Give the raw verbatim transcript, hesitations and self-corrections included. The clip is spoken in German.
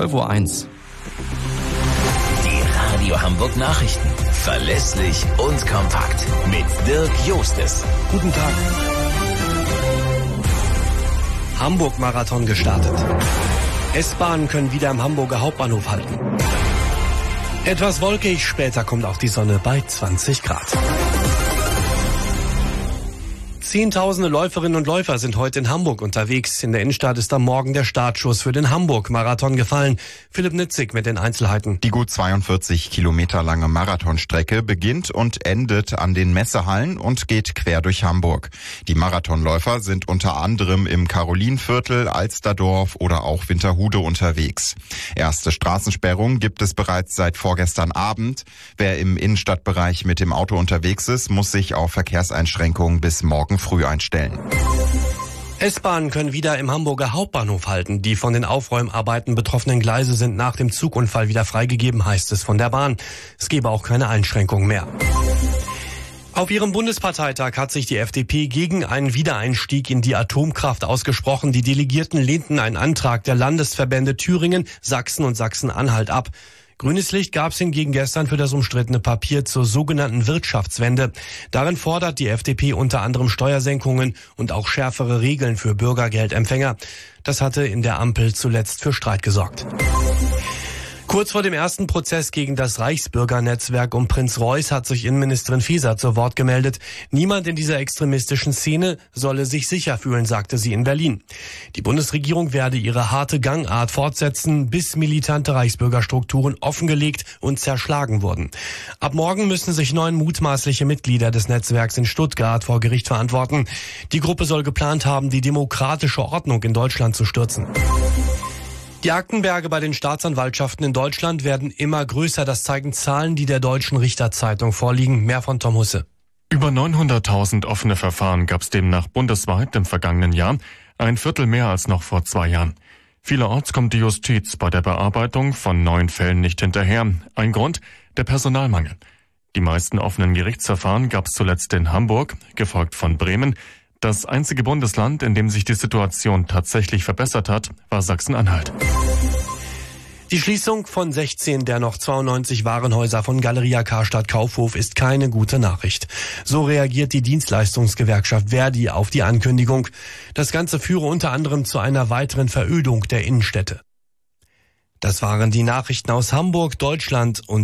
zwölf Uhr eins. Die Radio Hamburg Nachrichten. Verlässlich und kompakt. Mit Dirk Jostes. Guten Tag. Hamburg-Marathon gestartet. S-Bahnen können wieder im Hamburger Hauptbahnhof halten. Etwas wolkig, später kommt auch die Sonne bei zwanzig Grad. Zehntausende Läuferinnen und Läufer sind heute in Hamburg unterwegs. In der Innenstadt ist am Morgen der Startschuss für den Hamburg-Marathon gefallen. Philipp Nitzig mit den Einzelheiten. Die gut zweiundvierzig Kilometer lange Marathonstrecke beginnt und endet an den Messehallen und geht quer durch Hamburg. Die Marathonläufer sind unter anderem im Karolinviertel, Alsterdorf oder auch Winterhude unterwegs. Erste Straßensperrungen gibt es bereits seit vorgestern Abend. Wer im Innenstadtbereich mit dem Auto unterwegs ist, muss sich auf Verkehrseinschränkungen bis morgen früh einstellen. S-Bahnen können wieder im Hamburger Hauptbahnhof halten. Die von den Aufräumarbeiten betroffenen Gleise sind nach dem Zugunfall wieder freigegeben, heißt es von der Bahn. Es gebe auch keine Einschränkungen mehr. Auf ihrem Bundesparteitag hat sich die F D P gegen einen Wiedereinstieg in die Atomkraft ausgesprochen. Die Delegierten lehnten einen Antrag der Landesverbände Thüringen, Sachsen und Sachsen-Anhalt ab. Grünes Licht gab es hingegen gestern für das umstrittene Papier zur sogenannten Wirtschaftswende. Darin fordert die F D P unter anderem Steuersenkungen und auch schärfere Regeln für Bürgergeldempfänger. Das hatte in der Ampel zuletzt für Streit gesorgt. Kurz vor dem ersten Prozess gegen das Reichsbürgernetzwerk um Prinz Reuß hat sich Innenministerin Faeser zu Wort gemeldet. Niemand in dieser extremistischen Szene solle sich sicher fühlen, sagte sie in Berlin. Die Bundesregierung werde ihre harte Gangart fortsetzen, bis militante Reichsbürgerstrukturen offengelegt und zerschlagen wurden. Ab morgen müssen sich neun mutmaßliche Mitglieder des Netzwerks in Stuttgart vor Gericht verantworten. Die Gruppe soll geplant haben, die demokratische Ordnung in Deutschland zu stürzen. Die Aktenberge bei den Staatsanwaltschaften in Deutschland werden immer größer. Das zeigen Zahlen, die der Deutschen Richterzeitung vorliegen. Mehr von Tom Husse. Über neunhunderttausend offene Verfahren gab es demnach bundesweit im vergangenen Jahr, ein Viertel mehr als noch vor zwei Jahren. Vielerorts kommt die Justiz bei der Bearbeitung von neuen Fällen nicht hinterher. Ein Grund, der Personalmangel. Die meisten offenen Gerichtsverfahren gab es zuletzt in Hamburg, gefolgt von Bremen. Das einzige Bundesland, in dem sich die Situation tatsächlich verbessert hat, war Sachsen-Anhalt. Die Schließung von sechzehn der noch zweiundneunzig Warenhäuser von Galeria Karstadt Kaufhof ist keine gute Nachricht. So reagiert die Dienstleistungsgewerkschaft Verdi auf die Ankündigung. Das Ganze führe unter anderem zu einer weiteren Verödung der Innenstädte. Das waren die Nachrichten aus Hamburg, Deutschland und